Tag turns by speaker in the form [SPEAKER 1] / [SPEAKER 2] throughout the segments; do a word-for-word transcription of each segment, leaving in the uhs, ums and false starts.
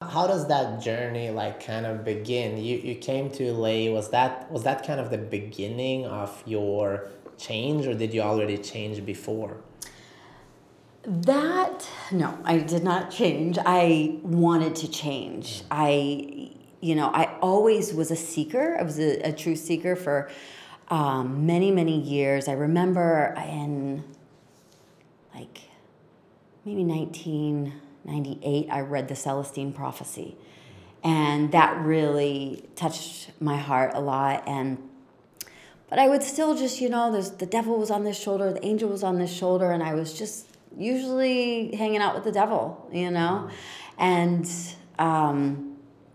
[SPEAKER 1] how does that journey like kind of begin? You you came to L A. Was that was that kind of the beginning of your change, or did you already change before?
[SPEAKER 2] That, no, I did not change. I wanted to change. I, you know, I always was a seeker. I was a, a true seeker for um, many, many years. I remember in like maybe nineteen ninety-eight, I read the Celestine Prophecy. And that really touched my heart a lot. And but I would still just, you know, there's the devil was on this shoulder, the angel was on this shoulder, and I was just usually hanging out with the devil, you know? And um,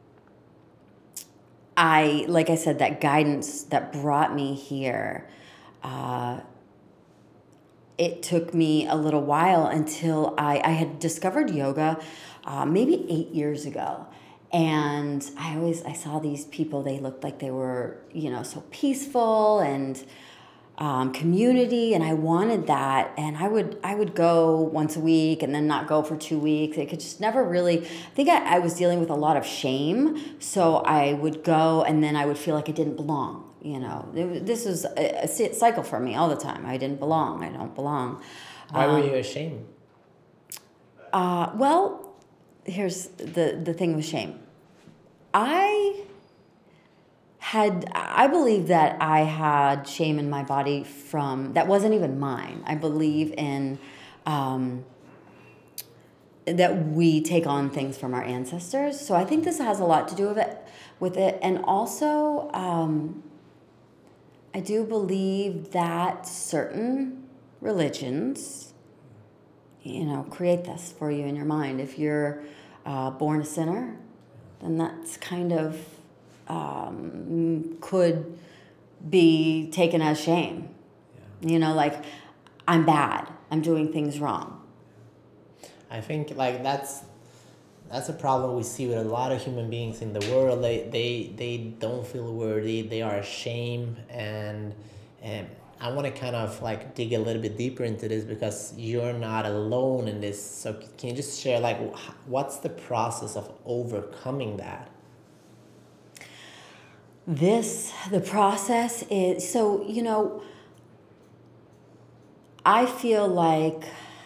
[SPEAKER 2] I, like I said, that guidance that brought me here, uh, it took me a little while until I, I had discovered yoga uh, maybe eight years ago. And I always, I saw these people, they looked like they were, you know, so peaceful and um, community, and I wanted that. And I would, I would go once a week and then not go for two weeks. It could just never really, I think I, I was dealing with a lot of shame. So I would go and then I would feel like I didn't belong. You know, it, this is a, a cycle for me all the time. I didn't belong. I don't belong.
[SPEAKER 1] Why
[SPEAKER 2] um,
[SPEAKER 1] were you ashamed?
[SPEAKER 2] Uh, well, here's the, the thing with shame. I had, I believe that I had shame in my body from, that wasn't even mine. I believe in, um, that we take on things from our ancestors. So I think this has a lot to do with it, with it. And also, um, I do believe that certain religions, you know, create this for you in your mind. If you're uh, born a sinner, then that's kind of um, could be taken as shame. Yeah. You know, like, I'm bad. I'm doing things wrong.
[SPEAKER 1] I think like that's that's a problem we see with a lot of human beings in the world. They they, they don't feel worthy. They are ashamed, and and I want to kind of like dig a little bit deeper into this because you're not alone in this. So can you just share like what's the process of overcoming that?
[SPEAKER 2] This, the process is, so, you know, I feel like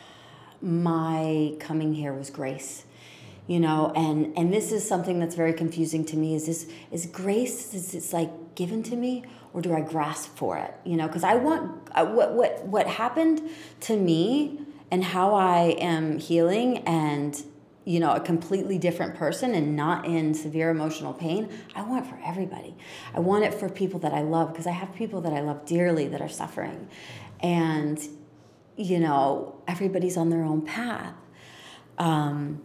[SPEAKER 2] my coming here was grace, you know, and, and this is something that's very confusing to me. Is this, is grace, is this like given to me, or do I grasp for it? You know, because I want, uh, what, what, what happened to me and how I am healing and, you know, a completely different person and not in severe emotional pain, I want it for everybody. I want it for people that I love, because I have people that I love dearly that are suffering. And, you know, everybody's on their own path. Um,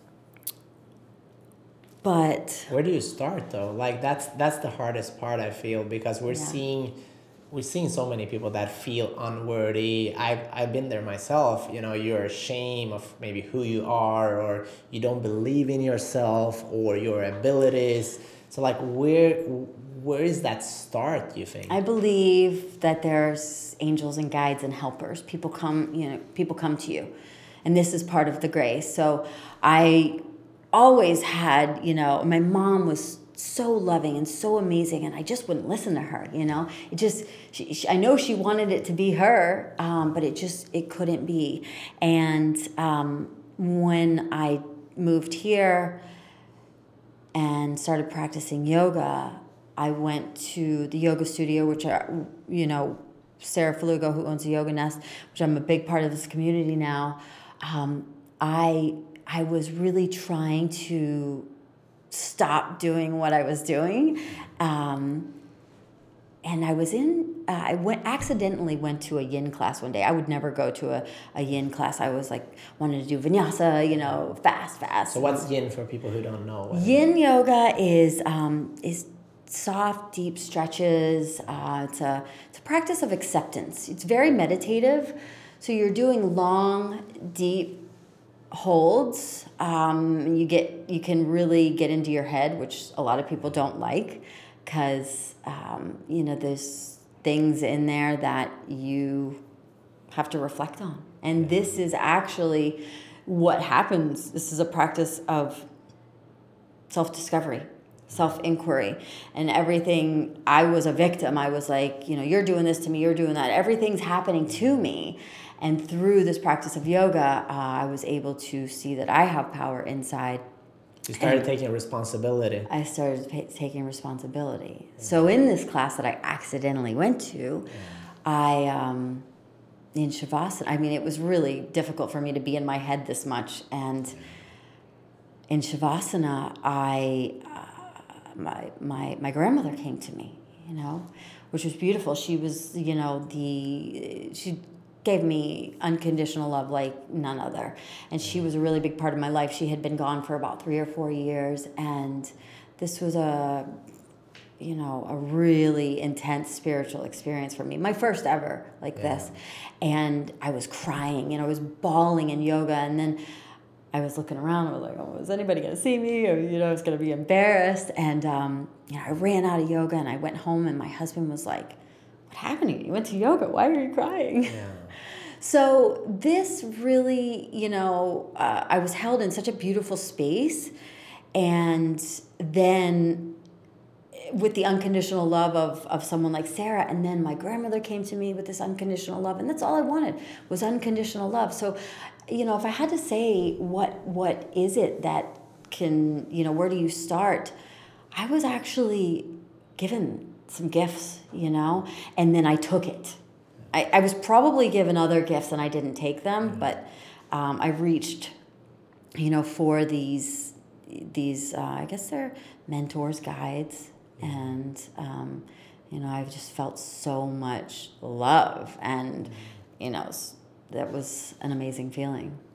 [SPEAKER 2] but
[SPEAKER 1] where do you start though? Like that's that's the hardest part, I feel, because we're yeah. seeing we're seeing so many people that feel unworthy. I've I've been there myself. You know, you're ashamed of maybe who you are, or you don't believe in yourself or your abilities. So like where where is that start, you think?
[SPEAKER 2] I believe that there's angels and guides and helpers. People come, you know, people come to you. And this is part of the grace. So I always had, you know, my mom was so loving and so amazing, and I just wouldn't listen to her, you know. It just, she, she, I know she wanted it to be her, um, but it just, it couldn't be. And um, when I moved here and started practicing yoga, I went to the yoga studio, which are, you know, Sarah Falugo, who owns the Yoga Nest, which I'm a big part of this community now. Um, I I was really trying to stop doing what I was doing. Um, and I was in, uh, I went accidentally went to a yin class one day. I would never go to a, a yin class. I was like, wanted to do vinyasa, you know, fast, fast.
[SPEAKER 1] So what's yin for people who don't know? What
[SPEAKER 2] yin yoga is, um, is soft, deep stretches. Uh, it's a, it's a practice of acceptance. It's very meditative. So you're doing long, deep holds. Um, you get you can really get into your head, which a lot of people don't like, because um, you know, there's things in there that you have to reflect on. And this is actually what happens. This is a practice of self-discovery, self-inquiry, and everything. I was a victim. I was like, you know, you're doing this to me, you're doing that. Everything's happening to me. And through this practice of yoga, uh, I was able to see that I have power inside.
[SPEAKER 1] You started
[SPEAKER 2] and
[SPEAKER 1] taking responsibility.
[SPEAKER 2] I started pa- taking responsibility. Yeah. So in this class that I accidentally went to, yeah. I, um, in Shavasana, I mean, it was really difficult for me to be in my head this much. And in Shavasana, I, uh, my, my, my grandmother came to me, you know, which was beautiful. She was, you know, the, she gave me unconditional love like none other. And she was a really big part of my life. She had been gone for about three or four years. And this was a, you know, a really intense spiritual experience for me. My first ever like yeah. this. And I was crying, you know, I was bawling in yoga. And then I was looking around. I was like, oh, is anybody going to see me? Or, you know, I was going to be embarrassed. And, um, you know, I ran out of yoga and I went home and my husband was like, what happened to you? You went to yoga. Why are you crying? Yeah. So this really, you know, uh, I was held in such a beautiful space. And then with the unconditional love of, of someone like Sarah, and then my grandmother came to me with this unconditional love, and that's all I wanted was unconditional love. So, you know, if I had to say what what is it that can, you know, where do you start? I was actually given some gifts, you know, and then I took it. I, I was probably given other gifts and I didn't take them, mm-hmm. but um, I reached, you know, for these, these uh, I guess they're mentors, guides, and, um, you know, I've just felt so much love and, you know, that was an amazing feeling.